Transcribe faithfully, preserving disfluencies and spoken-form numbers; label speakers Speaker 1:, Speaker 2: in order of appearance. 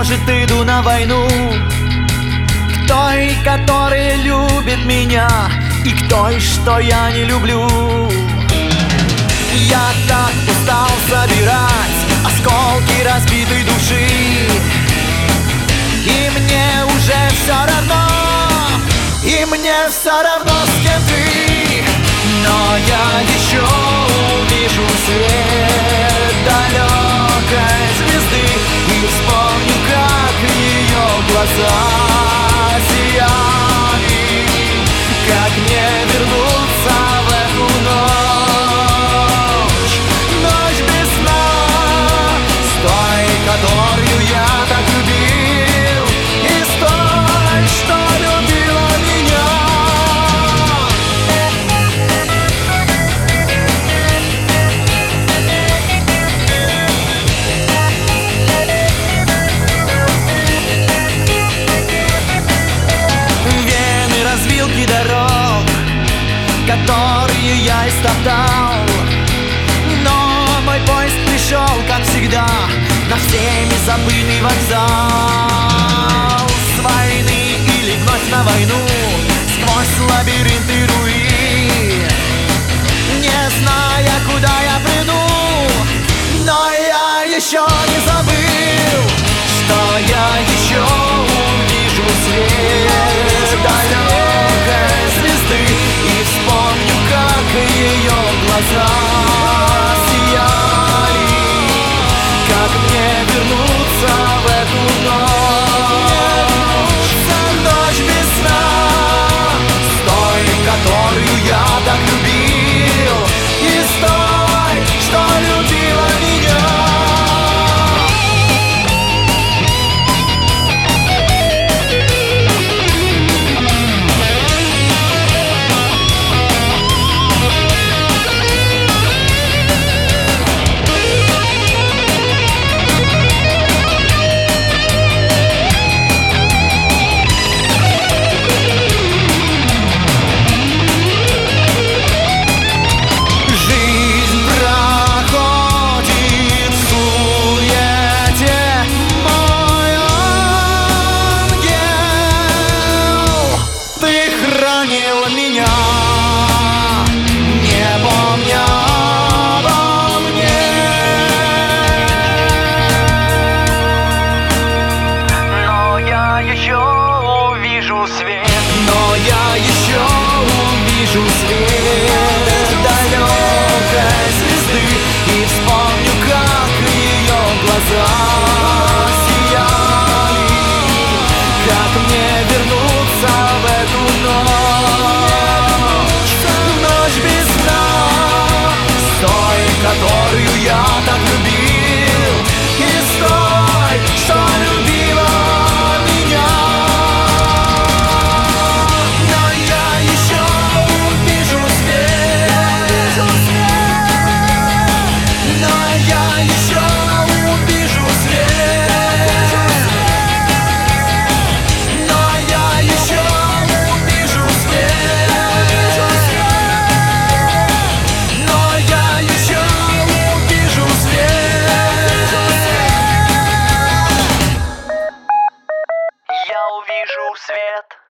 Speaker 1: может, иду на войну к той, который любит меня, и к той, что я не люблю. Я так устал собирать осколки разбитой души, и мне уже все равно, и мне все равно, с кем ты. Но я еще увижу свет далекой звезды и вспомню, как ее глаза сияли, как мне вернуться в эту ночь, ночь без сна, с той, которую я так любил, и с той, что любила меня. Вены, развилки дорог, которые я истоптал, но мой поезд пришел, как всегда, на всеми забытый вокзал. С войны или вновь на войну, сквозь лабиринты руин, не зная, куда я приду, но я еще не забыл, что я еще увижу свет далекой звезды и вспомню, как ее глаза сияли, как мне вернуться в эту ночь, ночь без сна, с той, которую я так любил, и с той, что любила меня. Хранила меня, не помня обо мне. Но я еще увижу свет, но я еще увижу свет далекой звезды и вспомню, как ее глаза сияли, как мне вернуться в эту ночь. Которую я так любил, и с той, что любила меня. Но я еще увижу свет, но я еще увижу свет, но я еще увижу свет, но я еще я увижу свет.